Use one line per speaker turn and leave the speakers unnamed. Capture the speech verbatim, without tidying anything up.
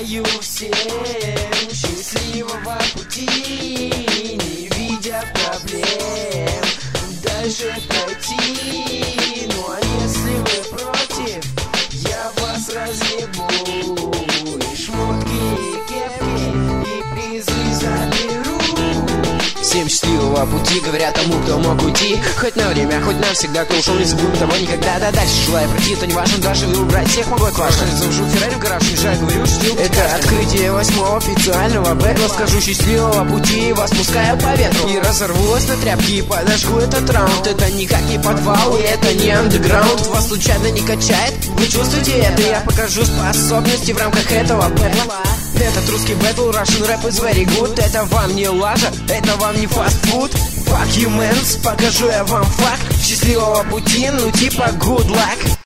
желаю всем счастливого пути, не видя проблем дальше пройти. Ну а если вы против, я вас разъебу, и шмотки, и кепки, и призы заберу.
Всем счастливого пути, говорят тому, кто мог уйти. Хоть на время, хоть навсегда, кто ушел, не забудем того никогда. Да дальше желаю пройти, то не важно, даже вы убрать всех могу классно. Завожу Феррари в гараж, езжай, говорю, что это открытие восьмого официального бэтла. Скажу счастливого пути, вас пускаю по ветру. И разорвусь на тряпки, и подожгу этот раунд. Это никак не подвал, и это не андеграунд. Вас случайно не качает, вы чувствуете это? Я покажу способности в рамках этого бэтла. Этот русский бэтл, Russian rap is very good. Это вам не лажа, это вам не фастфуд. Fuck you, mans, покажу я вам факт счастливого пути, ну типа good luck.